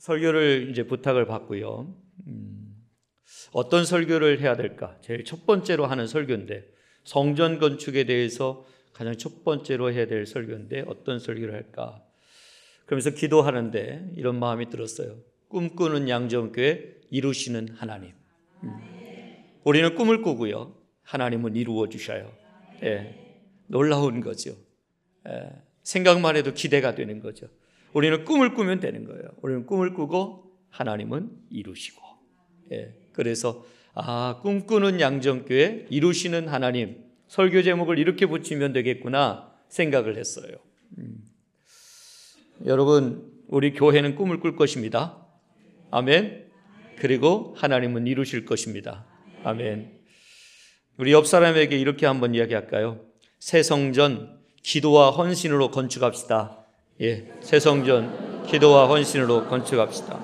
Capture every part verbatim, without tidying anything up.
설교를 이제 부탁을 받고요. 음, 어떤 설교를 해야 될까? 제일 첫 번째로 하는 설교인데, 성전 건축에 대해서 가장 첫 번째로 해야 될 설교인데 어떤 설교를 할까? 그러면서 기도하는데 이런 마음이 들었어요. 꿈꾸는 양정교회 이루시는 하나님. 음. 우리는 꿈을 꾸고요, 하나님은 이루어 주셔요. 예, 놀라운 거죠. 예, 생각만 해도 기대가 되는 거죠. 우리는 꿈을 꾸면 되는 거예요. 우리는 꿈을 꾸고 하나님은 이루시고. 예, 그래서 아, 꿈꾸는 양정교회 이루시는 하나님, 설교 제목을 이렇게 붙이면 되겠구나 생각을 했어요. 음. 여러분, 우리 교회는 꿈을 꿀 것입니다. 아멘. 그리고 하나님은 이루실 것입니다. 아멘. 우리 옆 사람에게 이렇게 한번 이야기할까요? 새 성전 기도와 헌신으로 건축합시다. 예, 새 성전 기도와 헌신으로 건축합시다.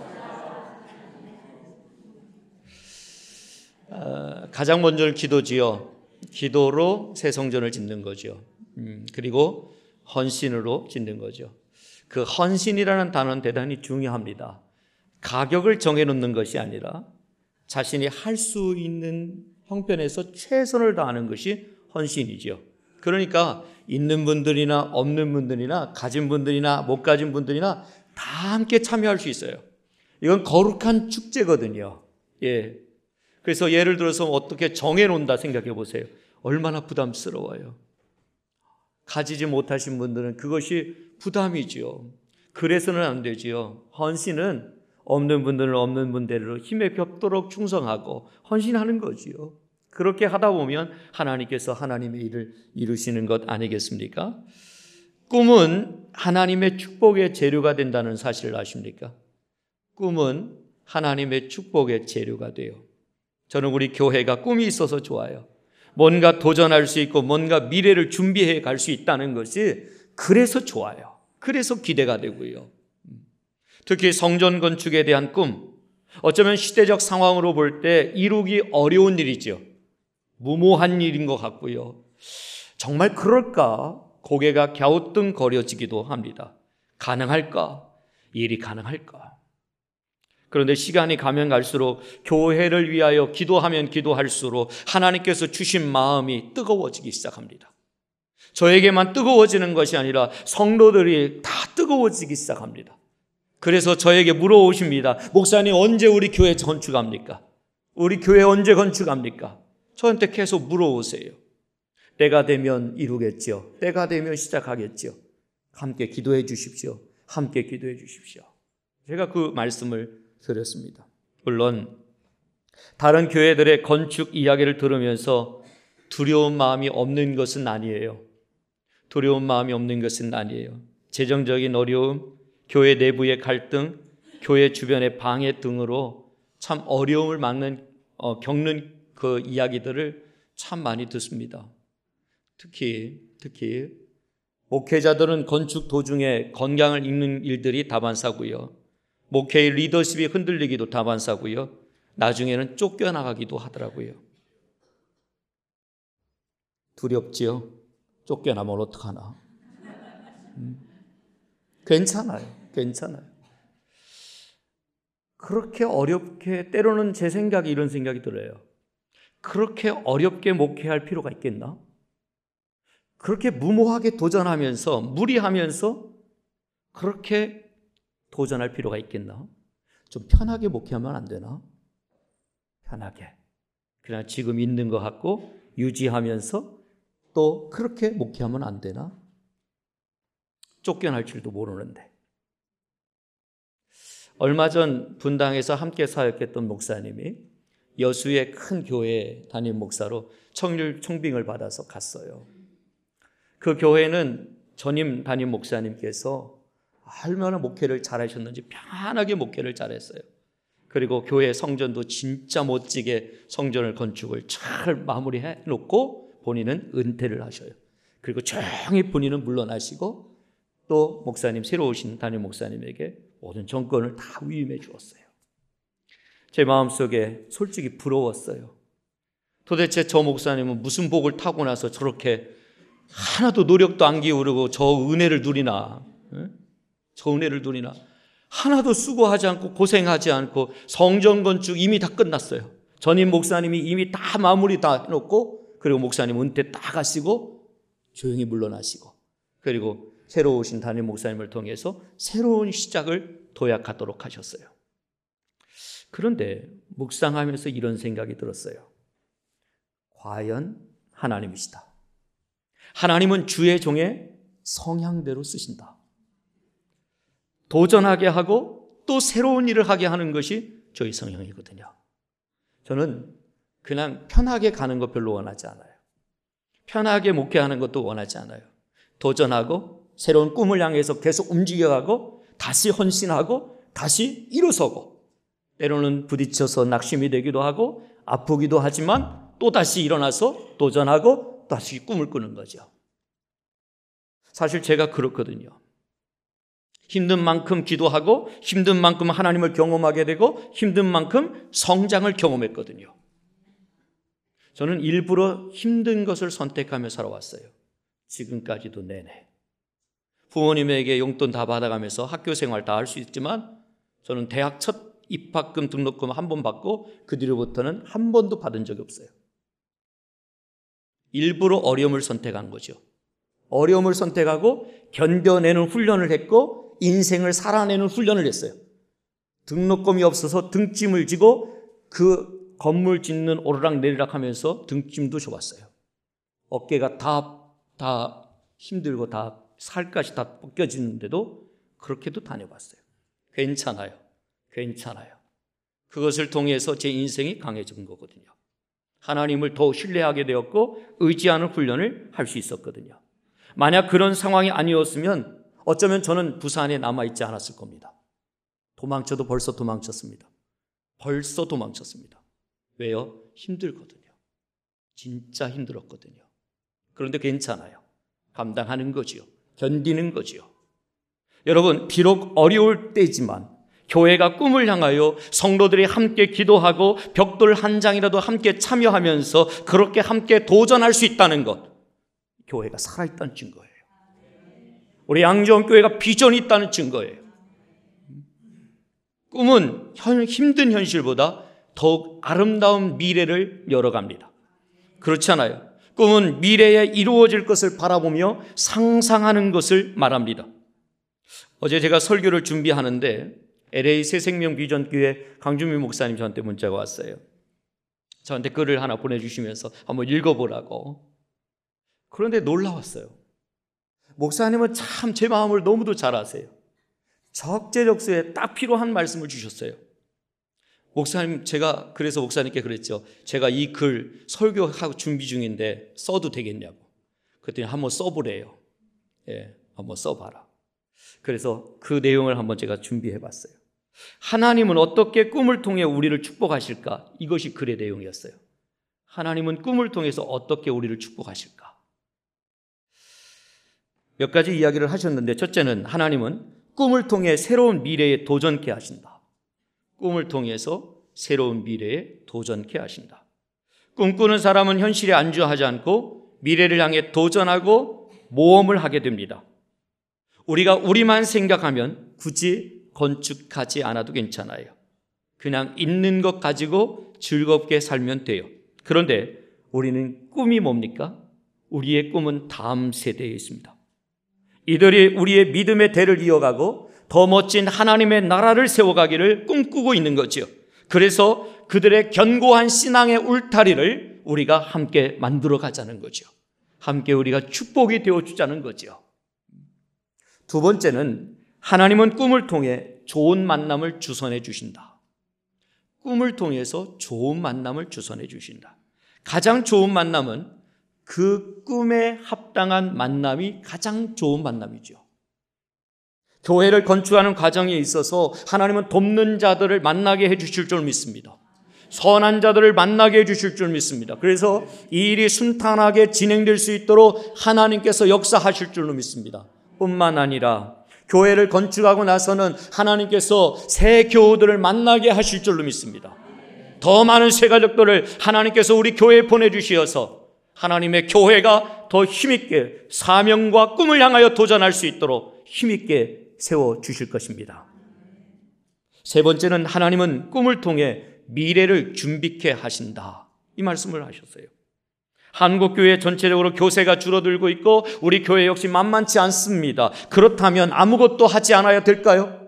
아, 가장 먼저는 기도지요. 기도로 새 성전을 짓는 거죠. 음, 그리고 헌신으로 짓는 거죠. 그 헌신이라는 단어는 대단히 중요합니다. 가격을 정해놓는 것이 아니라 자신이 할 수 있는 형편에서 최선을 다하는 것이 헌신이죠. 그러니까 있는 분들이나 없는 분들이나 가진 분들이나 못 가진 분들이나 다 함께 참여할 수 있어요. 이건 거룩한 축제거든요. 예. 그래서 예를 들어서 어떻게 정해놓는다 생각해 보세요. 얼마나 부담스러워요. 가지지 못하신 분들은 그것이 부담이지요. 그래서는 안 되지요. 헌신은 없는 분들은 없는 분대로 힘에 벽도록 충성하고 헌신하는 거지요. 그렇게 하다 보면 하나님께서 하나님의 일을 이루시는 것 아니겠습니까? 꿈은 하나님의 축복의 재료가 된다는 사실을 아십니까? 꿈은 하나님의 축복의 재료가 돼요. 저는 우리 교회가 꿈이 있어서 좋아요. 뭔가 도전할 수 있고 뭔가 미래를 준비해 갈 수 있다는 것이 그래서 좋아요. 그래서 기대가 되고요. 특히 성전 건축에 대한 꿈, 어쩌면 시대적 상황으로 볼 때 이루기 어려운 일이죠. 무모한 일인 것 같고요. 정말 그럴까? 고개가 갸우뚱거려지기도 합니다. 가능할까? 일이 가능할까? 그런데 시간이 가면 갈수록 교회를 위하여 기도하면 기도할수록 하나님께서 주신 마음이 뜨거워지기 시작합니다. 저에게만 뜨거워지는 것이 아니라 성도들이 다 뜨거워지기 시작합니다. 그래서 저에게 물어오십니다. 목사님, 언제 우리 교회 건축합니까? 우리 교회 언제 건축합니까? 저한테 계속 물어오세요. 때가 되면 이루겠죠. 때가 되면 시작하겠죠. 함께 기도해 주십시오. 함께 기도해 주십시오. 제가 그 말씀을 드렸습니다. 물론 다른 교회들의 건축 이야기를 들으면서 두려운 마음이 없는 것은 아니에요. 두려운 마음이 없는 것은 아니에요. 재정적인 어려움, 교회 내부의 갈등, 교회 주변의 방해 등으로 참 어려움을 막는, 어, 겪는 그 이야기들을 참 많이 듣습니다. 특히, 특히, 목회자들은 건축 도중에 건강을 잃는 일들이 다반사고요. 목회의 리더십이 흔들리기도 다반사고요. 나중에는 쫓겨나가기도 하더라고요. 두렵지요? 쫓겨나면 어떡하나? 음. 괜찮아요. 괜찮아요. 그렇게 어렵게, 때로는 제 생각이 이런 생각이 들어요. 그렇게 어렵게 목회할 필요가 있겠나? 그렇게 무모하게 도전하면서, 무리하면서 그렇게 도전할 필요가 있겠나? 좀 편하게 목회하면 안 되나? 편하게. 그냥 지금 있는 것 같고 유지하면서 또 그렇게 목회하면 안 되나? 쫓겨날 줄도 모르는데. 얼마 전 분당에서 함께 사역했던 목사님이 여수의 큰 교회 담임 목사로 청률 청빙을 받아서 갔어요. 그 교회는 전임 담임 목사님께서 얼마나 목회를 잘하셨는지 편하게 목회를 잘했어요. 그리고 교회 성전도 진짜 멋지게 성전을 건축을 잘 마무리해 놓고 본인은 은퇴를 하셔요. 그리고 조용히 본인은 물러나시고 또 목사님, 새로 오신 담임 목사님에게 모든 정권을 다 위임해 주었어요. 제 마음속에 솔직히 부러웠어요. 도대체 저 목사님은 무슨 복을 타고 나서 저렇게 하나도 노력도 안 기울이고 저 은혜를 누리나? 저 은혜를 누리나? 하나도 수고하지 않고 고생하지 않고 성전 건축 이미 다 끝났어요. 전임 목사님이 이미 다 마무리 다 해놓고, 그리고 목사님 은퇴 다 가시고 조용히 물러나시고, 그리고 새로 오신 담임 목사님을 통해서 새로운 시작을 도약하도록 하셨어요. 그런데 묵상하면서 이런 생각이 들었어요. 과연 하나님이시다. 하나님은 주의 종의 성향대로 쓰신다. 도전하게 하고 또 새로운 일을 하게 하는 것이 저희 성향이거든요. 저는 그냥 편하게 가는 거 별로 원하지 않아요. 편하게 목회하는 것도 원하지 않아요. 도전하고 새로운 꿈을 향해서 계속 움직여가고 다시 헌신하고 다시 일어서고, 때로는 부딪혀서 낙심이 되기도 하고 아프기도 하지만 또 다시 일어나서 도전하고 다시 꿈을 꾸는 거죠. 사실 제가 그렇거든요. 힘든 만큼 기도하고 힘든 만큼 하나님을 경험하게 되고 힘든 만큼 성장을 경험했거든요. 저는 일부러 힘든 것을 선택하며 살아왔어요. 지금까지도 내내. 부모님에게 용돈 다 받아가면서 학교 생활 다 할 수 있지만 저는 대학 첫 입학금 등록금 한 번 받고 그 뒤로부터는 한 번도 받은 적이 없어요. 일부러 어려움을 선택한 거죠. 어려움을 선택하고 견뎌내는 훈련을 했고 인생을 살아내는 훈련을 했어요. 등록금이 없어서 등짐을 지고 그 건물 짓는 오르락 내리락 하면서 등짐도 져봤어요. 어깨가 다, 다 힘들고 다 살갗이 다 벗겨지는데도 그렇게도 다녀봤어요. 괜찮아요. 괜찮아요. 그것을 통해서 제 인생이 강해진 거거든요. 하나님을 더 신뢰하게 되었고 의지하는 훈련을 할 수 있었거든요. 만약 그런 상황이 아니었으면 어쩌면 저는 부산에 남아있지 않았을 겁니다. 도망쳐도 벌써 도망쳤습니다. 벌써 도망쳤습니다. 왜요? 힘들거든요. 진짜 힘들었거든요. 그런데 괜찮아요. 감당하는 거지요. 견디는 거지요. 여러분, 비록 어려울 때지만 교회가 꿈을 향하여 성도들이 함께 기도하고 벽돌 한 장이라도 함께 참여하면서 그렇게 함께 도전할 수 있다는 것, 교회가 살아있다는 증거예요. 우리 양지원 교회가 비전이 있다는 증거예요. 꿈은 힘든 현실보다 더욱 아름다운 미래를 열어갑니다. 그렇잖아요. 꿈은 미래에 이루어질 것을 바라보며 상상하는 것을 말합니다. 어제 제가 설교를 준비하는데 엘에이 새생명 비전교회 강준미 목사님 저한테 문자가 왔어요. 저한테 글을 하나 보내주시면서 한번 읽어보라고. 그런데 놀라웠어요. 목사님은 참 제 마음을 너무도 잘 아세요. 적재적소에 딱 필요한 말씀을 주셨어요. 목사님, 제가 그래서 목사님께 그랬죠. 제가 이 글 설교하고 준비 중인데 써도 되겠냐고. 그랬더니 한번 써보래요. 예, 한번 써봐라. 그래서 그 내용을 한번 제가 준비해 봤어요. 하나님은 어떻게 꿈을 통해 우리를 축복하실까? 이것이 글의 내용이었어요. 하나님은 꿈을 통해서 어떻게 우리를 축복하실까? 몇 가지 이야기를 하셨는데, 첫째는 하나님은 꿈을 통해 새로운 미래에 도전케 하신다. 꿈을 통해서 새로운 미래에 도전케 하신다. 꿈꾸는 사람은 현실에 안주하지 않고 미래를 향해 도전하고 모험을 하게 됩니다. 우리가 우리만 생각하면 굳이 건축하지 않아도 괜찮아요. 그냥 있는 것 가지고 즐겁게 살면 돼요. 그런데 우리는 꿈이 뭡니까? 우리의 꿈은 다음 세대에 있습니다. 이들이 우리의 믿음의 대를 이어가고 더 멋진 하나님의 나라를 세워가기를 꿈꾸고 있는 거죠. 그래서 그들의 견고한 신앙의 울타리를 우리가 함께 만들어 가자는 거죠. 함께 우리가 축복이 되어주자는 거죠. 두 번째는 하나님은 꿈을 통해 좋은 만남을 주선해 주신다. 꿈을 통해서 좋은 만남을 주선해 주신다. 가장 좋은 만남은 그 꿈에 합당한 만남이 가장 좋은 만남이죠. 교회를 건축하는 과정에 있어서 하나님은 돕는 자들을 만나게 해주실 줄 믿습니다. 선한 자들을 만나게 해주실 줄 믿습니다. 그래서 이 일이 순탄하게 진행될 수 있도록 하나님께서 역사하실 줄로 믿습니다. 뿐만 아니라 교회를 건축하고 나서는 하나님께서 새 교우들을 만나게 하실 줄로 믿습니다. 더 많은 새 가족들을 하나님께서 우리 교회에 보내주시어서 하나님의 교회가 더 힘있게 사명과 꿈을 향하여 도전할 수 있도록 힘있게 세워주실 것입니다. 세 번째는 하나님은 꿈을 통해 미래를 준비케 하신다. 이 말씀을 하셨어요. 한국교회 전체적으로 교세가 줄어들고 있고 우리 교회 역시 만만치 않습니다. 그렇다면 아무것도 하지 않아야 될까요?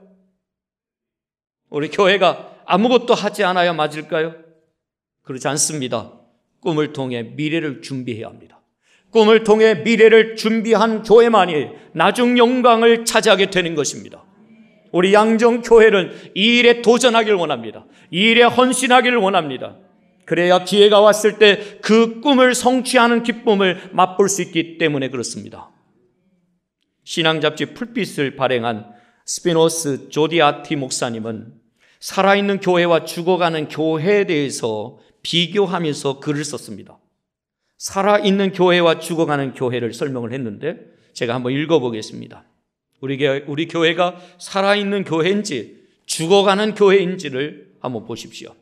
우리 교회가 아무것도 하지 않아야 맞을까요? 그렇지 않습니다. 꿈을 통해 미래를 준비해야 합니다. 꿈을 통해 미래를 준비한 교회만이 나중 영광을 차지하게 되는 것입니다. 우리 양정교회는 이 일에 도전하길 원합니다. 이 일에 헌신하기를 원합니다. 그래야 기회가 왔을 때 그 꿈을 성취하는 기쁨을 맛볼 수 있기 때문에 그렇습니다. 신앙잡지 풀빛을 발행한 스피노스 조디아티 목사님은 살아있는 교회와 죽어가는 교회에 대해서 비교하면서 글을 썼습니다. 살아있는 교회와 죽어가는 교회를 설명을 했는데 제가 한번 읽어보겠습니다. 우리, 교회, 우리 교회가 살아있는 교회인지 죽어가는 교회인지를 한번 보십시오.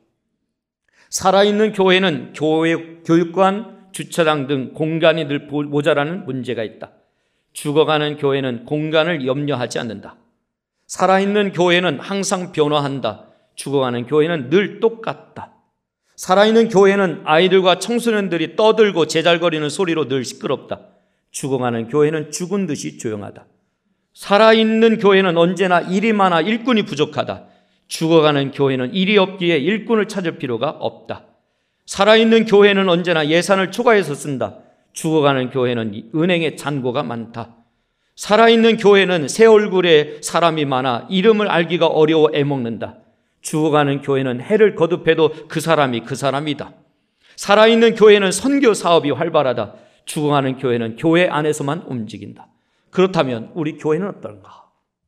살아있는 교회는 교회, 교육관, 주차장 등 공간이 늘 모자라는 문제가 있다. 죽어가는 교회는 공간을 염려하지 않는다. 살아있는 교회는 항상 변화한다. 죽어가는 교회는 늘 똑같다. 살아있는 교회는 아이들과 청소년들이 떠들고 제잘거리는 소리로 늘 시끄럽다. 죽어가는 교회는 죽은 듯이 조용하다. 살아있는 교회는 언제나 일이 많아 일꾼이 부족하다. 죽어가는 교회는 일이 없기에 일꾼을 찾을 필요가 없다. 살아있는 교회는 언제나 예산을 초과해서 쓴다. 죽어가는 교회는 은행에 잔고가 많다. 살아있는 교회는 새 얼굴에 사람이 많아 이름을 알기가 어려워 애먹는다. 죽어가는 교회는 해를 거듭해도 그 사람이 그 사람이다. 살아있는 교회는 선교 사업이 활발하다. 죽어가는 교회는 교회 안에서만 움직인다. 그렇다면 우리 교회는 어떤가?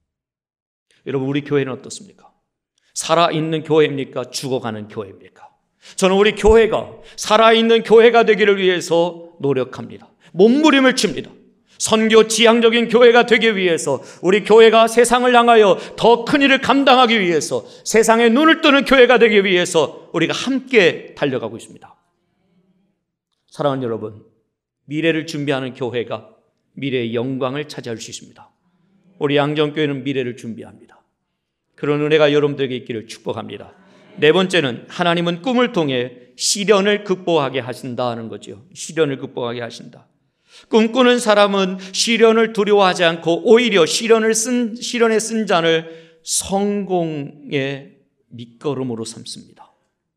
여러분, 우리 교회는 어떻습니까? 살아있는 교회입니까? 죽어가는 교회입니까? 저는 우리 교회가 살아있는 교회가 되기를 위해서 노력합니다. 몸부림을 칩니다. 선교 지향적인 교회가 되기 위해서, 우리 교회가 세상을 향하여 더 큰 일을 감당하기 위해서, 세상에 눈을 뜨는 교회가 되기 위해서 우리가 함께 달려가고 있습니다. 사랑하는 여러분, 미래를 준비하는 교회가 미래의 영광을 차지할 수 있습니다. 우리 양정교회는 미래를 준비합니다. 그런 은혜가 여러분들에게 있기를 축복합니다. 네 번째는 하나님은 꿈을 통해 시련을 극복하게 하신다는 거죠. 시련을 극복하게 하신다. 꿈꾸는 사람은 시련을 두려워하지 않고 오히려 시련을 쓴, 시련에 쓴 잔을 성공의 밑거름으로 삼습니다.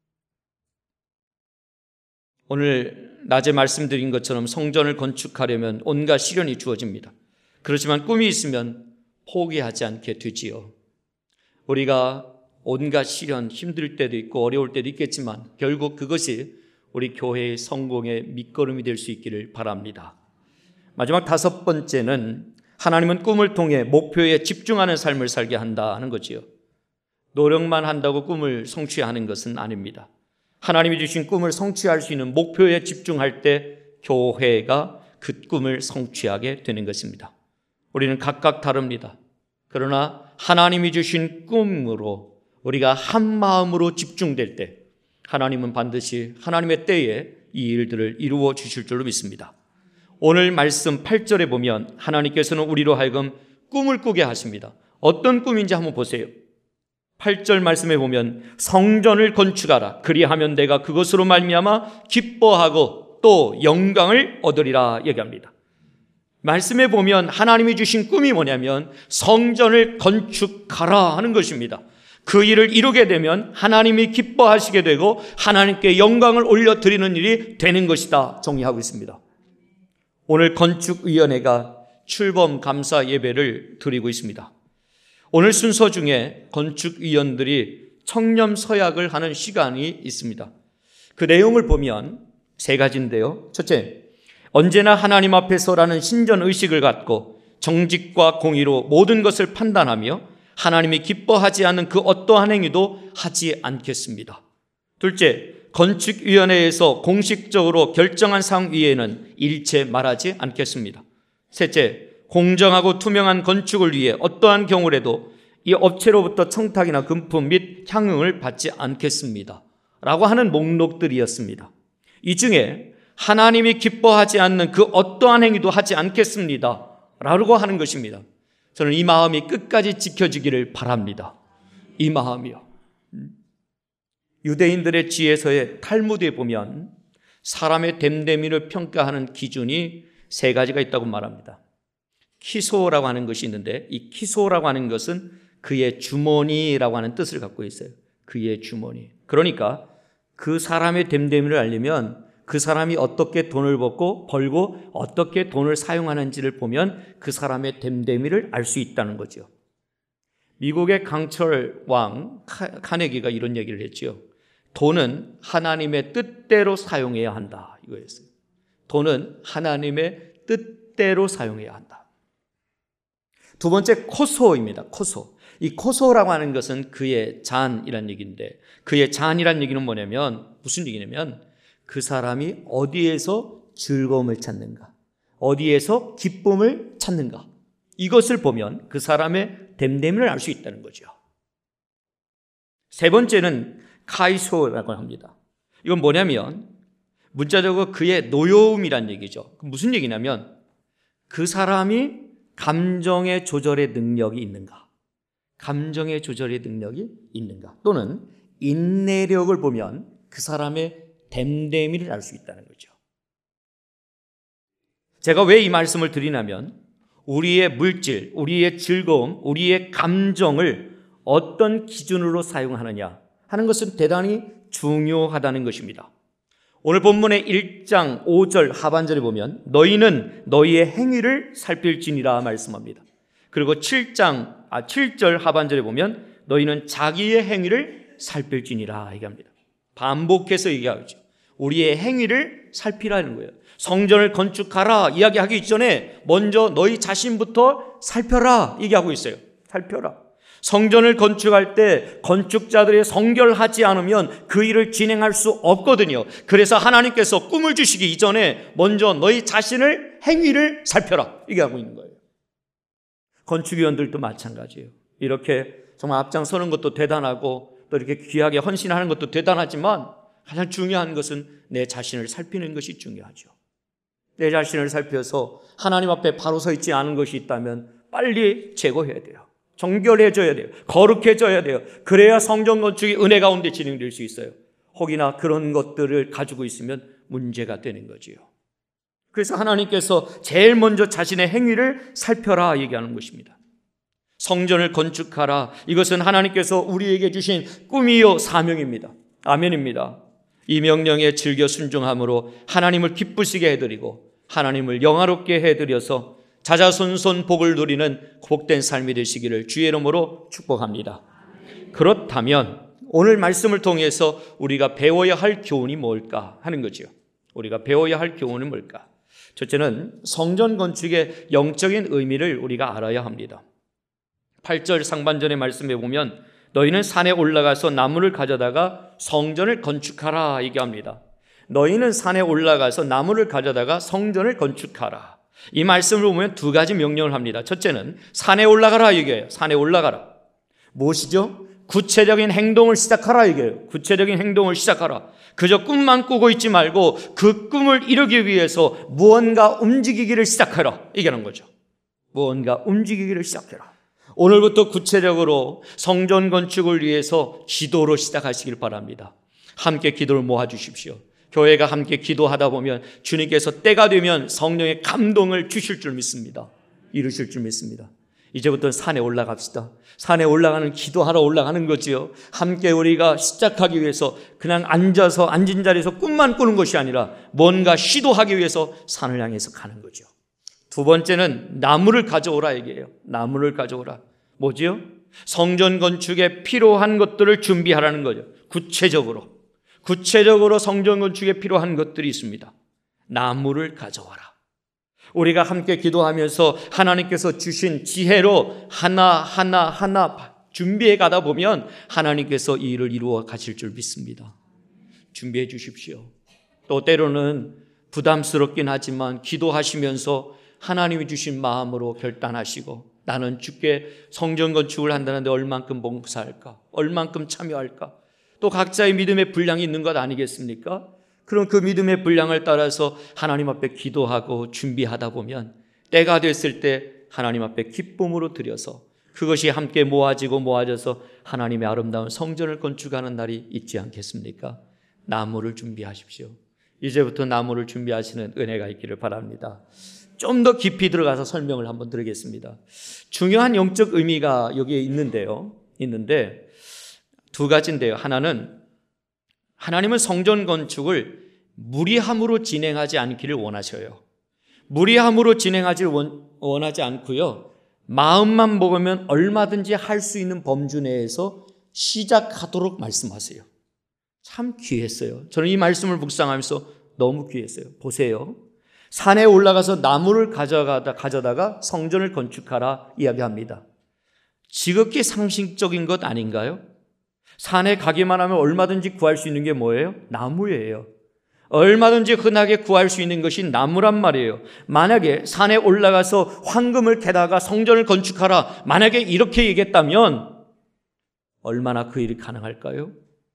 오늘 낮에 말씀드린 것처럼 성전을 건축하려면 온갖 시련이 주어집니다. 그렇지만 꿈이 있으면 포기하지 않게 되지요. 우리가 온갖 시련, 힘들 때도 있고 어려울 때도 있겠지만 결국 그것이 우리 교회의 성공의 밑거름이 될 수 있기를 바랍니다. 마지막 다섯 번째는 하나님은 꿈을 통해 목표에 집중하는 삶을 살게 한다는 거지요. 노력만 한다고 꿈을 성취하는 것은 아닙니다. 하나님이 주신 꿈을 성취할 수 있는 목표에 집중할 때 교회가 그 꿈을 성취하게 되는 것입니다. 우리는 각각 다릅니다. 그러나 하나님이 주신 꿈으로 우리가 한 마음으로 집중될 때 하나님은 반드시 하나님의 때에 이 일들을 이루어 주실 줄로 믿습니다. 오늘 말씀 팔 절에 보면 하나님께서는 우리로 하여금 꿈을 꾸게 하십니다. 어떤 꿈인지 한번 보세요. 팔 절 말씀에 보면 성전을 건축하라. 그리하면 내가 그것으로 말미암아 기뻐하고 또 영광을 얻으리라 얘기합니다. 말씀에 보면 하나님이 주신 꿈이 뭐냐면 성전을 건축하라 하는 것입니다. 그 일을 이루게 되면 하나님이 기뻐하시게 되고 하나님께 영광을 올려드리는 일이 되는 것이다 정의하고 있습니다. 오늘 건축위원회가 출범 감사 예배를 드리고 있습니다. 오늘 순서 중에 건축위원들이 청렴 서약을 하는 시간이 있습니다. 그 내용을 보면 세 가지인데요. 첫째, 언제나 하나님 앞에 서라는 신전의식을 갖고 정직과 공의로 모든 것을 판단하며 하나님이 기뻐하지 않는 그 어떠한 행위도 하지 않겠습니다. 둘째, 건축위원회에서 공식적으로 결정한 사항 위에는 일체 말하지 않겠습니다. 셋째, 공정하고 투명한 건축을 위해 어떠한 경우라도 이 업체로부터 청탁이나 금품 및 향응을 받지 않겠습니다. 라고 하는 목록들이었습니다. 이 중에 하나님이 기뻐하지 않는 그 어떠한 행위도 하지 않겠습니다. 라고 하는 것입니다. 저는 이 마음이 끝까지 지켜지기를 바랍니다. 임하며. 유대인들의 지혜서의 탈무드에 보면 사람의 됨됨이를 평가하는 기준이 세 가지가 있다고 말합니다. 키소라고 하는 것이 있는데, 이 키소라고 하는 것은 그의 주머니라고 하는 뜻을 갖고 있어요. 그의 주머니. 그러니까 그 사람의 됨됨이를 알려면 그 사람이 어떻게 돈을 벌고 벌고 어떻게 돈을 사용하는지를 보면 그 사람의 됨됨이를 알 수 있다는 거죠. 미국의 강철 왕 카네기가 이런 얘기를 했죠. 돈은 하나님의 뜻대로 사용해야 한다, 이거였어요. 돈은 하나님의 뜻대로 사용해야 한다. 두 번째, 코소입니다. 코소. 이 코소라고 하는 것은 그의 잔이란 얘기인데, 그의 잔이란 얘기는 뭐냐면, 무슨 얘기냐면 그 사람이 어디에서 즐거움을 찾는가, 어디에서 기쁨을 찾는가, 이것을 보면 그 사람의 됨됨이를 알 수 있다는 거죠. 세 번째는 카이소라고 합니다. 이건 뭐냐면 문자적으로 그의 노여움이란 얘기죠. 무슨 얘기냐면 그 사람이 감정의 조절의 능력이 있는가, 감정의 조절의 능력이 있는가, 또는 인내력을 보면 그 사람의 됨됨이를 알 수 있다는 거죠. 제가 왜 이 말씀을 드리냐면 우리의 물질, 우리의 즐거움, 우리의 감정을 어떤 기준으로 사용하느냐 하는 것은 대단히 중요하다는 것입니다. 오늘 본문의 일 장 오 절 하반절에 보면 너희는 너희의 행위를 살필지니라 말씀합니다. 그리고 칠 장, 아, 칠 절 하반절에 보면 너희는 자기의 행위를 살필지니라 얘기합니다. 반복해서 얘기하죠. 우리의 행위를 살피라는 거예요. 성전을 건축하라 이야기하기 이전에 먼저 너희 자신부터 살펴라 얘기하고 있어요. 살펴라. 성전을 건축할 때 건축자들이 성결하지 않으면 그 일을 진행할 수 없거든요. 그래서 하나님께서 꿈을 주시기 이전에 먼저 너희 자신을, 행위를 살펴라 얘기하고 있는 거예요. 건축위원들도 마찬가지예요. 이렇게 정말 앞장서는 것도 대단하고 또 이렇게 귀하게 헌신하는 것도 대단하지만 가장 중요한 것은 내 자신을 살피는 것이 중요하죠. 내 자신을 살펴서 하나님 앞에 바로 서 있지 않은 것이 있다면 빨리 제거해야 돼요. 정결해져야 돼요. 거룩해져야 돼요. 그래야 성전 건축이 은혜 가운데 진행될 수 있어요. 혹이나 그런 것들을 가지고 있으면 문제가 되는 거지요. 그래서 하나님께서 제일 먼저 자신의 행위를 살펴라 얘기하는 것입니다. 성전을 건축하라. 이것은 하나님께서 우리에게 주신 꿈이요 사명입니다. 아멘입니다. 이 명령에 즐겨 순종함으로 하나님을 기쁘시게 해드리고 하나님을 영화롭게 해드려서 자자손손 복을 누리는 복된 삶이 되시기를 주의 이름으로 축복합니다. 그렇다면 오늘 말씀을 통해서 우리가 배워야 할 교훈이 뭘까 하는 거죠. 우리가 배워야 할 교훈은 뭘까? 첫째는 성전 건축의 영적인 의미를 우리가 알아야 합니다. 팔 절 상반전의 말씀에 보면 너희는 산에 올라가서 나무를 가져다가 성전을 건축하라 얘기합니다. 너희는 산에 올라가서 나무를 가져다가 성전을 건축하라. 이 말씀을 보면 두 가지 명령을 합니다. 첫째는 산에 올라가라 얘기해요. 산에 올라가라. 무엇이죠? 구체적인 행동을 시작하라 얘기해요. 구체적인 행동을 시작하라. 그저 꿈만 꾸고 있지 말고 그 꿈을 이루기 위해서 무언가 움직이기를 시작하라 얘기하는 거죠. 무언가 움직이기를 시작해라. 오늘부터 구체적으로 성전 건축을 위해서 기도로 시작하시길 바랍니다. 함께 기도를 모아주십시오. 교회가 함께 기도하다 보면 주님께서 때가 되면 성령의 감동을 주실 줄 믿습니다. 이루실 줄 믿습니다. 이제부터 산에 올라갑시다. 산에 올라가는, 기도하러 올라가는 거지요. 함께 우리가 시작하기 위해서 그냥 앉아서 앉은 자리에서 꿈만 꾸는 것이 아니라 뭔가 시도하기 위해서 산을 향해서 가는 거죠. 두 번째는 나무를 가져오라 얘기해요. 나무를 가져오라. 뭐지요? 성전 건축에 필요한 것들을 준비하라는 거죠. 구체적으로. 구체적으로 성전 건축에 필요한 것들이 있습니다. 나무를 가져와라. 우리가 함께 기도하면서 하나님께서 주신 지혜로 하나하나 하나 준비해 가다 보면 하나님께서 이 일을 이루어 가실 줄 믿습니다. 준비해 주십시오. 또 때로는 부담스럽긴 하지만 기도하시면서 하나님이 주신 마음으로 결단하시고 나는 주께 성전 건축을 한다는데 얼만큼 봉사할까? 얼만큼 참여할까? 또 각자의 믿음의 분량이 있는 것 아니겠습니까? 그럼 그 믿음의 분량을 따라서 하나님 앞에 기도하고 준비하다 보면 때가 됐을 때 하나님 앞에 기쁨으로 드려서 그것이 함께 모아지고 모아져서 하나님의 아름다운 성전을 건축하는 날이 있지 않겠습니까? 나무를 준비하십시오. 이제부터 나무를 준비하시는 은혜가 있기를 바랍니다. 좀 더 깊이 들어가서 설명을 한번 드리겠습니다. 중요한 영적 의미가 여기에 있는데요. 있는데 두 가지인데요. 하나는 하나님은 성전 건축을 무리함으로 진행하지 않기를 원하셔요. 무리함으로 진행하지 원하지 않고요. 마음만 먹으면 얼마든지 할 수 있는 범주 내에서 시작하도록 말씀하세요. 참 귀했어요. 저는 이 말씀을 묵상하면서 너무 귀했어요. 보세요. 산에 올라가서 나무를 가져가다, 가져다가 성전을 건축하라 이야기합니다. 지극히 상식적인 것 아닌가요? 산에 가기만 하면 얼마든지 구할 수 있는 게 뭐예요? 나무예요. 얼마든지 흔하게 구할 수 있는 것이 나무란 말이에요. 만약에 산에 올라가서 황금을 캐다가 성전을 건축하라, 만약에 이렇게 얘기했다면 얼마나 그 일이 가능할까요?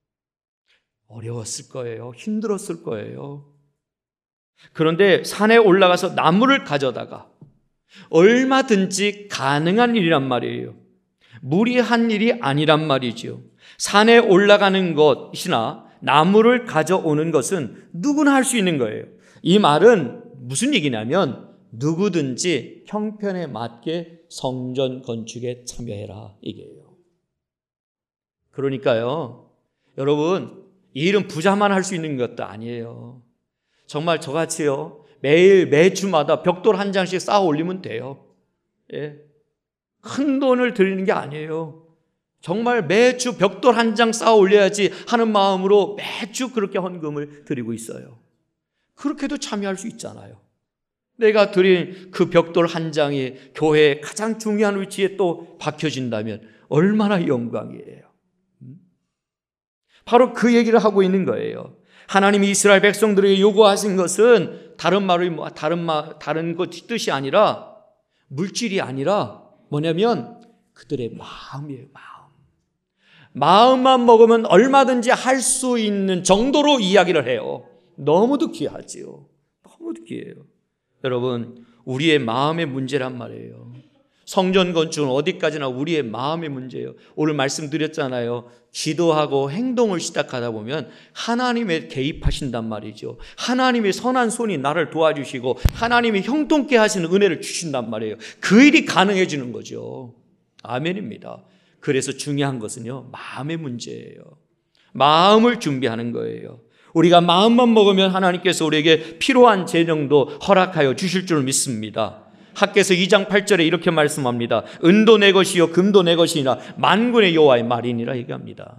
어려웠을 거예요. 힘들었을 거예요. 그런데 산에 올라가서 나무를 가져다가 얼마든지 가능한 일이란 말이에요. 무리한 일이 아니란 말이죠. 산에 올라가는 것이나 나무를 가져오는 것은 누구나 할 수 있는 거예요. 이 말은 무슨 얘기냐면 누구든지 형편에 맞게 성전 건축에 참여해라 이게요. 그러니까요, 여러분, 이 일은 부자만 할 수 있는 것도 아니에요. 정말 저같이요, 매일 매주마다 벽돌 한 장씩 쌓아 올리면 돼요. 예. 큰 돈을 들이는 게 아니에요. 정말 매주 벽돌 한 장 쌓아 올려야지 하는 마음으로 매주 그렇게 헌금을 드리고 있어요. 그렇게도 참여할 수 있잖아요. 내가 드린 그 벽돌 한 장이 교회의 가장 중요한 위치에 또 박혀진다면 얼마나 영광이에요. 바로 그 얘기를 하고 있는 거예요. 하나님이 이스라엘 백성들에게 요구하신 것은 다른 말로 다른 말 다른 것 뜻이 아니라 물질이 아니라 뭐냐면 그들의 마음이에요. 마음. 마음만 먹으면 얼마든지 할 수 있는 정도로 이야기를 해요. 너무도 귀하지요. 너무도 귀해요. 여러분, 우리의 마음의 문제란 말이에요. 성전 건축은 어디까지나 우리의 마음의 문제예요. 오늘 말씀드렸잖아요. 기도하고 행동을 시작하다 보면 하나님의 개입하신단 말이죠. 하나님의 선한 손이 나를 도와주시고 하나님이 형통케 하시는 은혜를 주신단 말이에요. 그 일이 가능해지는 거죠. 아멘입니다. 그래서 중요한 것은요, 마음의 문제예요. 마음을 준비하는 거예요. 우리가 마음만 먹으면 하나님께서 우리에게 필요한 재능도 허락하여 주실 줄 믿습니다. 학개서 이 장 팔 절에 이렇게 말씀합니다. 은도 내 것이요 금도 내 것이나 만군의 여호와의 말이니라 얘기합니다.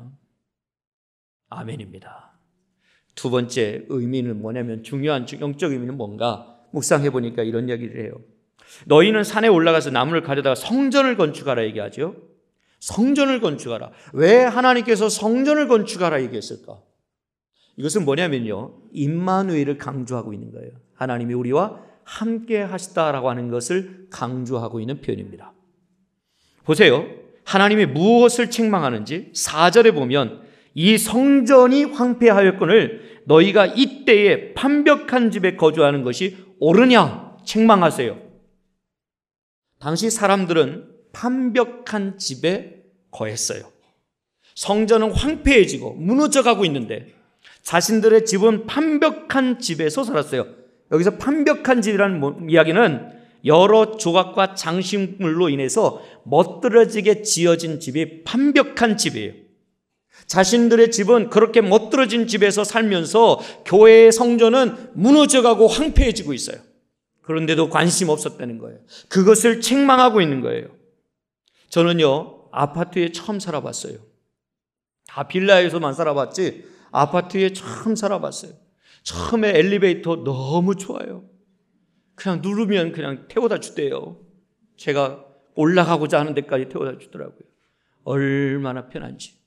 아멘입니다. 두 번째 의미는 뭐냐면, 중요한 영적 의미는 뭔가 묵상해 보니까 이런 얘기를 해요. 너희는 산에 올라가서 나무를 가져다가 성전을 건축하라 얘기하죠. 성전을 건축하라. 왜 하나님께서 성전을 건축하라 얘기했을까? 이것은 뭐냐면요, 임마누엘을 강조하고 있는 거예요. 하나님이 우리와 함께 하시다라고 하는 것을 강조하고 있는 표현입니다. 보세요. 하나님이 무엇을 책망하는지 사 절에 보면 이 성전이 황폐하였거늘 너희가 이때에 판벽한 집에 거주하는 것이 옳으냐 책망하세요. 당시 사람들은 판벽한 집에 거했어요. 성전은 황폐해지고 무너져가고 있는데 자신들의 집은 판벽한 집에서 살았어요. 여기서 판벽한 집이라는 이야기는 여러 조각과 장식물로 인해서 멋들어지게 지어진 집이 판벽한 집이에요. 자신들의 집은 그렇게 멋들어진 집에서 살면서 교회의 성전은 무너져가고 황폐해지고 있어요. 그런데도 관심 없었다는 거예요. 그것을 책망하고 있는 거예요. 저는요, 아파트에 처음 살아봤어요. 다 빌라에서만 살아봤지 아파트에 처음 살아봤어요. 처음에 엘리베이터 너무 좋아요. 그냥 누르면 그냥 태워다 주대요. 제가 올라가고자 하는 데까지 태워다 주더라고요. 얼마나 편한지.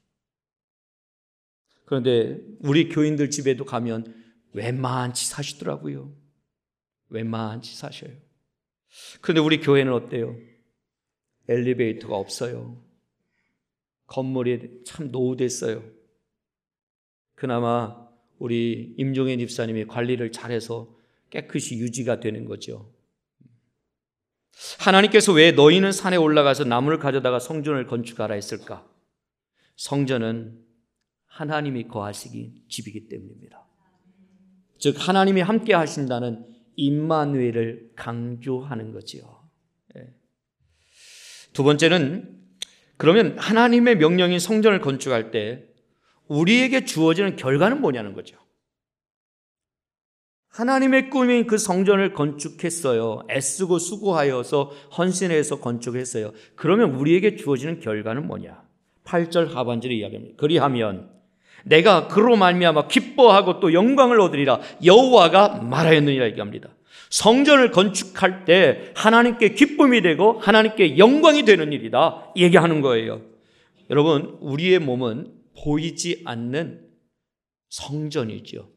그런데 우리 교인들 집에도 가면 웬만치 사시더라고요. 웬만치 사셔요. 그런데 우리 교회는 어때요? 엘리베이터가 없어요. 건물이 참 노후됐어요. 그나마 우리 임종현 집사님이 관리를 잘해서 깨끗이 유지가 되는 거죠. 하나님께서 왜 너희는 산에 올라가서 나무를 가져다가 성전을 건축하라 했을까? 성전은 하나님이 거하시기 집이기 때문입니다. 즉 하나님이 함께 하신다는 임마누엘을 강조하는 거지요. 두 번째는 그러면 하나님의 명령인 성전을 건축할 때 우리에게 주어지는 결과는 뭐냐는 거죠. 하나님의 꿈인 그 성전을 건축했어요. 애쓰고 수고하여서 헌신해서 건축했어요. 그러면 우리에게 주어지는 결과는 뭐냐? 팔 절 하반절의 이야기입니다. 그리하면 내가 그로 말미암아 기뻐하고 또 영광을 얻으리라 여호와가 말하였느니라 얘기합니다. 성전을 건축할 때 하나님께 기쁨이 되고 하나님께 영광이 되는 일이다 얘기하는 거예요. 여러분, 우리의 몸은 보이지 않는 성전이죠.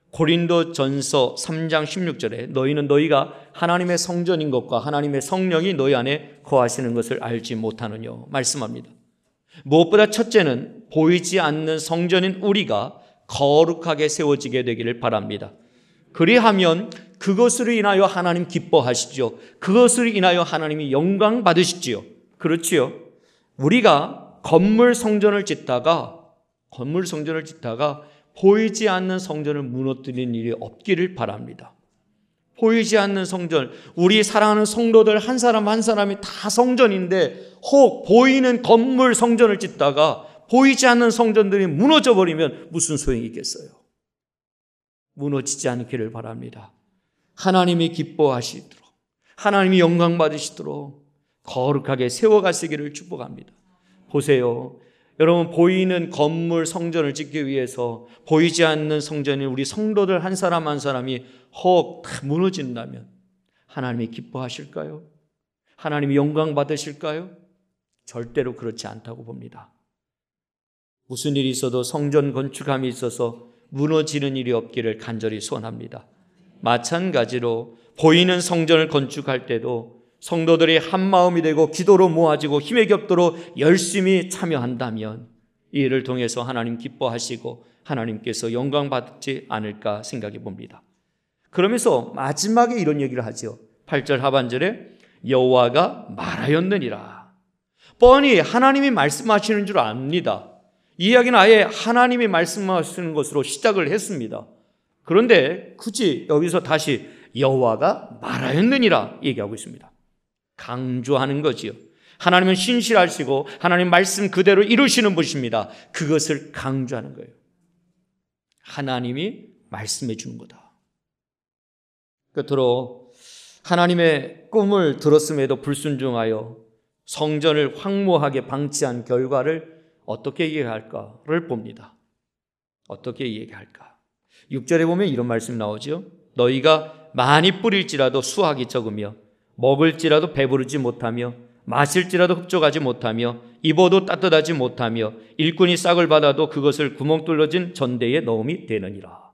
고린도전서 삼 장 십육 절에 너희는 너희가 하나님의 성전인 것과 하나님의 성령이 너희 안에 거하시는 것을 알지 못하느냐 말씀합니다. 무엇보다 첫째는 보이지 않는 성전인 우리가 거룩하게 세워지게 되기를 바랍니다. 그리하면 그것으로 인하여 하나님 기뻐하시죠. 그것으로 인하여 하나님이 영광 받으시지요. 그렇지요. 우리가 건물 성전을 짓다가 건물 성전을 짓다가 보이지 않는 성전을 무너뜨리는 일이 없기를 바랍니다. 보이지 않는 성전, 우리 사랑하는 성도들 한 사람 한 사람이 다 성전인데 혹 보이는 건물 성전을 짓다가 보이지 않는 성전들이 무너져 버리면 무슨 소용이 있겠어요? 무너지지 않기를 바랍니다. 하나님이 기뻐하시도록, 하나님이 영광 받으시도록 거룩하게 세워가시기를 축복합니다. 보세요. 여러분, 보이는 건물 성전을 짓기 위해서 보이지 않는 성전인 우리 성도들 한 사람 한 사람이 혹 다 무너진다면 하나님이 기뻐하실까요? 하나님이 영광 받으실까요? 절대로 그렇지 않다고 봅니다. 무슨 일이 있어도 성전 건축함이 있어서 무너지는 일이 없기를 간절히 소원합니다. 마찬가지로 보이는 성전을 건축할 때도 성도들이 한 마음이 되고 기도로 모아지고 힘에 겹도록 열심히 참여한다면 이 일을 통해서 하나님 기뻐하시고 하나님께서 영광 받지 않을까 생각해 봅니다. 그러면서 마지막에 이런 얘기를 하죠. 팔 절 하반절에 여호와가 말하였느니라. 뻔히 하나님이 말씀하시는 줄 압니다. 이 이야기는 아예 하나님이 말씀하시는 것으로 시작을 했습니다. 그런데 굳이 여기서 다시 여호와가 말하였느니라 얘기하고 있습니다. 강조하는 거지요. 하나님은 신실하시고 하나님 말씀 그대로 이루시는 분이십니다. 그것을 강조하는 거예요. 하나님이 말씀해 주는 거다. 끝으로 하나님의 꿈을 들었음에도 불순종하여 성전을 황무하게 방치한 결과를 어떻게 이해할까를 봅니다. 어떻게 이해할까? 육 절에 보면 이런 말씀 나오죠. 너희가 많이 뿌릴지라도 수확이 적으며 먹을지라도 배부르지 못하며 마실지라도 흡족하지 못하며 입어도 따뜻하지 못하며 일꾼이 싹을 받아도 그것을 구멍 뚫어진 전대에 넣음이 되느니라.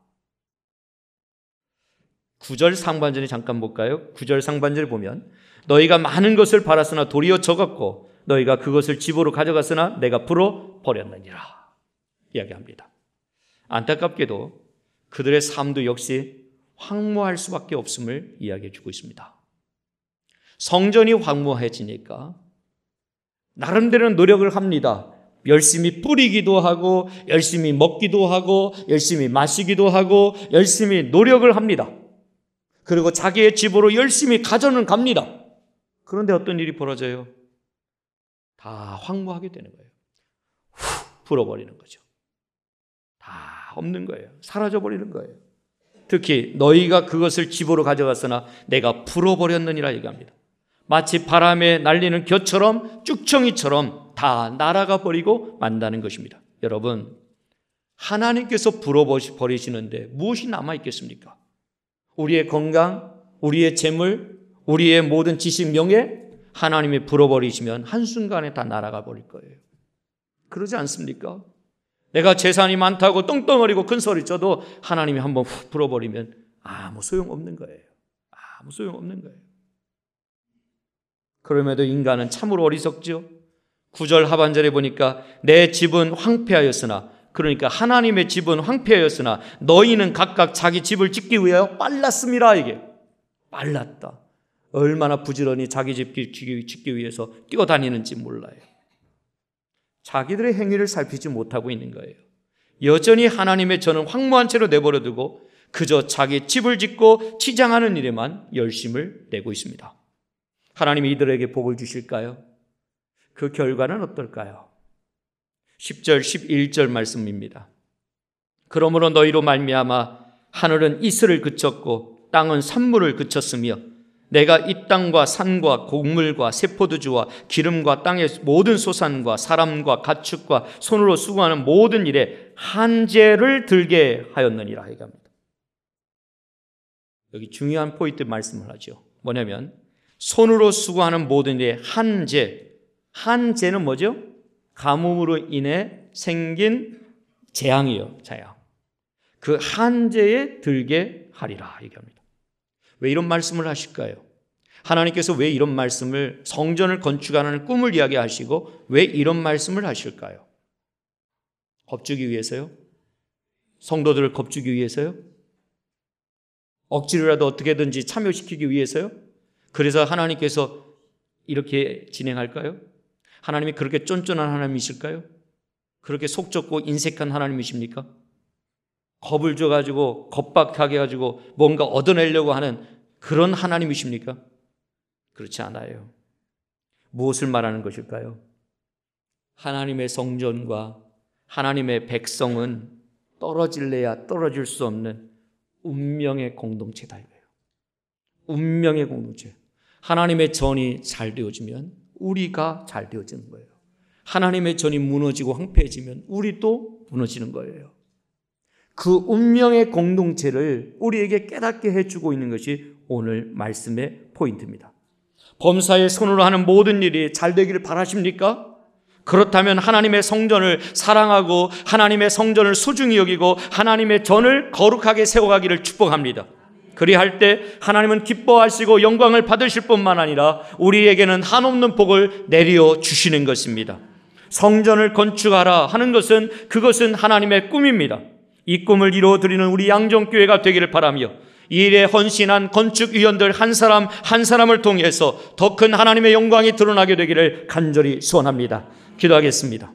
구 절 상반절에 잠깐 볼까요? 구 절 상반절에 보면 너희가 많은 것을 팔았으나 도리어 적었고 너희가 그것을 집으로 가져갔으나 내가 풀어 버렸느니라 이야기합니다. 안타깝게도 그들의 삶도 역시 황무할 수밖에 없음을 이야기해 주고 있습니다. 성전이 황무해지니까 나름대로는 노력을 합니다. 열심히 뿌리기도 하고 열심히 먹기도 하고 열심히 마시기도 하고 열심히 노력을 합니다. 그리고 자기의 집으로 열심히 가져는 갑니다. 그런데 어떤 일이 벌어져요? 다 황무하게 되는 거예요. 훅 불어버리는 거죠. 다 없는 거예요. 사라져버리는 거예요. 특히 너희가 그것을 집으로 가져갔으나 내가 풀어버렸느니라 얘기합니다. 마치 바람에 날리는 겨처럼 쭉청이처럼 다 날아가 버리고 만다는 것입니다. 여러분, 하나님께서 불어버리시는데 무엇이 남아있겠습니까? 우리의 건강, 우리의 재물, 우리의 모든 지식, 명예 하나님이 불어버리시면 한순간에 다 날아가 버릴 거예요. 그러지 않습니까? 내가 재산이 많다고 떵떵거리고 큰 소리 쳐도 하나님이 한번 훅 불어버리면 아무 소용없는 거예요. 아무 소용없는 거예요. 그럼에도 인간은 참으로 어리석죠. 구 절 하반절에 보니까 내 집은 황폐하였으나, 그러니까 하나님의 집은 황폐하였으나 너희는 각각 자기 집을 짓기 위하여 빨랐습니다. 이게 빨랐다. 얼마나 부지런히 자기 집 짓기, 짓기 위해서 뛰어다니는지 몰라요. 자기들의 행위를 살피지 못하고 있는 거예요. 여전히 하나님의 전은 황무한 채로 내버려 두고 그저 자기 집을 짓고 치장하는 일에만 열심을 내고 있습니다. 하나님이 이들에게 복을 주실까요? 그 결과는 어떨까요? 십 절, 십일 절 말씀입니다. 그러므로 너희로 말미암아 하늘은 이슬을 그쳤고 땅은 산물을 그쳤으며 내가 이 땅과 산과 곡물과 세포도주와 기름과 땅의 모든 소산과 사람과 가축과 손으로 수고하는 모든 일에 한재를 들게 하였느니라 얘기합니다. 여기 중요한 포인트 말씀을 하죠. 뭐냐면 손으로 수고하는 모든 일에 한재, 한재는 뭐죠? 가뭄으로 인해 생긴 재앙이요, 재앙. 그 한재에 들게 하리라 얘기합니다. 왜 이런 말씀을 하실까요? 하나님께서 왜 이런 말씀을, 성전을 건축하는 꿈을 이야기하시고 왜 이런 말씀을 하실까요? 겁주기 위해서요? 성도들을 겁주기 위해서요? 억지로라도 어떻게든지 참여시키기 위해서요? 그래서 하나님께서 이렇게 진행할까요? 하나님이 그렇게 쫀쫀한 하나님이실까요? 그렇게 속 좁고 인색한 하나님이십니까? 겁을 줘가지고 겁박하게 해가지고 뭔가 얻어내려고 하는 그런 하나님이십니까? 그렇지 않아요. 무엇을 말하는 것일까요? 하나님의 성전과 하나님의 백성은 떨어질래야 떨어질 수 없는 운명의 공동체다 이거예요. 운명의 공동체. 하나님의 전이 잘 되어지면 우리가 잘 되어지는 거예요. 하나님의 전이 무너지고 황폐해지면 우리도 무너지는 거예요. 그 운명의 공동체를 우리에게 깨닫게 해주고 있는 것이 오늘 말씀의 포인트입니다. 범사의 손으로 하는 모든 일이 잘 되기를 바라십니까? 그렇다면 하나님의 성전을 사랑하고 하나님의 성전을 소중히 여기고 하나님의 전을 거룩하게 세워가기를 축복합니다. 그리할 때 하나님은 기뻐하시고 영광을 받으실 뿐만 아니라 우리에게는 한없는 복을 내려 주시는 것입니다. 성전을 건축하라 하는 것은 그것은 하나님의 꿈입니다. 이 꿈을 이루어드리는 우리 양정교회가 되기를 바라며 이 일에 헌신한 건축위원들 한 사람 한 사람을 통해서 더 큰 하나님의 영광이 드러나게 되기를 간절히 소원합니다. 기도하겠습니다.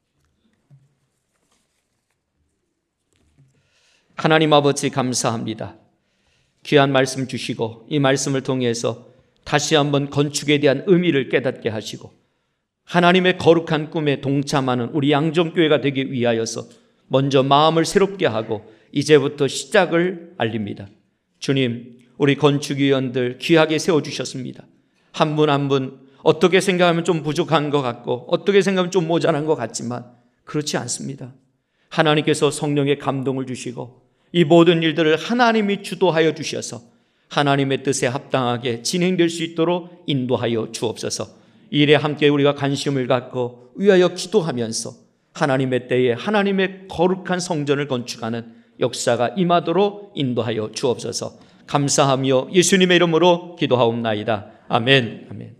하나님 아버지 감사합니다. 귀한 말씀 주시고 이 말씀을 통해서 다시 한번 건축에 대한 의미를 깨닫게 하시고 하나님의 거룩한 꿈에 동참하는 우리 양정교회가 되기 위하여서 먼저 마음을 새롭게 하고 이제부터 시작을 알립니다. 주님, 우리 건축위원들 귀하게 세워주셨습니다. 한 분 한 분 어떻게 생각하면 좀 부족한 것 같고 어떻게 생각하면 좀 모자란 것 같지만 그렇지 않습니다. 하나님께서 성령의 감동을 주시고 이 모든 일들을 하나님이 주도하여 주셔서 하나님의 뜻에 합당하게 진행될 수 있도록 인도하여 주옵소서. 이 일에 함께 우리가 관심을 갖고 위하여 기도하면서 하나님의 때에 하나님의 거룩한 성전을 건축하는 역사가 임하도록 인도하여 주옵소서. 감사하며 예수님의 이름으로 기도하옵나이다. 아멘. 아멘.